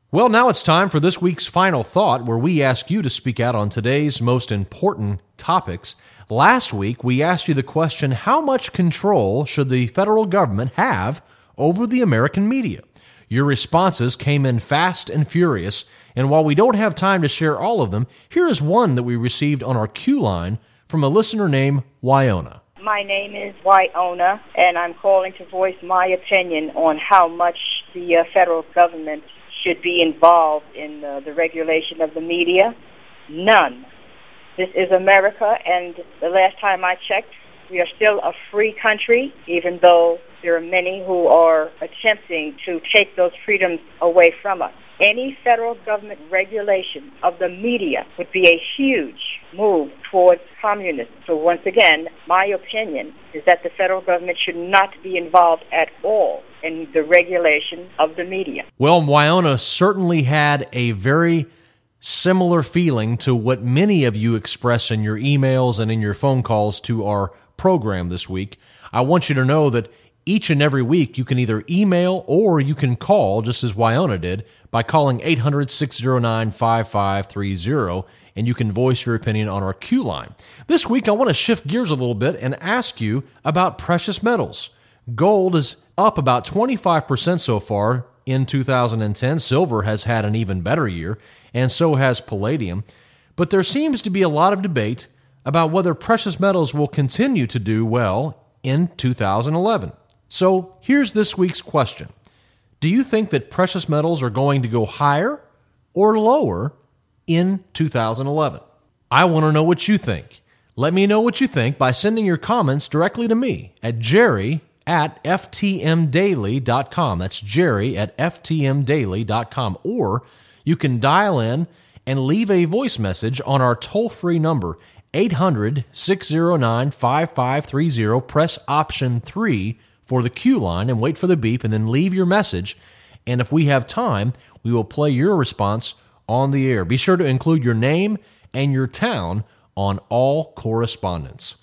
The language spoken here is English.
Well, now it's time for this week's Final Thought, where we ask you to speak out on today's most important topics. Last week, we asked you the question, how much control should the federal government have over the American media? Your responses came in fast and furious, and while we don't have time to share all of them, here is one that we received on our Q line from a listener named Wyona. My name is Wyona, and I'm calling to voice my opinion on how much the federal government should be involved in the regulation of the media. None. This is America, and the last time I checked, we are still a free country, even though there are many who are attempting to take those freedoms away from us. Any federal government regulation of the media would be a huge move towards communism. So once again, my opinion is that the federal government should not be involved at all in the regulation of the media. Well, Wyona certainly had a very similar feeling to what many of you express in your emails and in your phone calls to our program this week. I want you to know that each and every week you can either email or you can call, just as Wyona did, by calling 800-609-5530, and you can voice your opinion on our Q line. This week I want to shift gears a little bit and ask you about precious metals. Gold is up about 25% so far in 2010. Silver has had an even better year, and so has palladium. But there seems to be a lot of debate about whether precious metals will continue to do well in 2011. So here's this week's question. Do you think that precious metals are going to go higher or lower in 2011? I want to know what you think. Let me know what you think by sending your comments directly to me at jerry@ftmdaily.com. That's jerry@ftmdaily.com. Or you can dial in and leave a voice message on our toll-free number, 800-609-5530. Press option 3 for the Q line and wait for the beep and then leave your message. And if we have time, we will play your response on the air. Be sure to include your name and your town on all correspondence.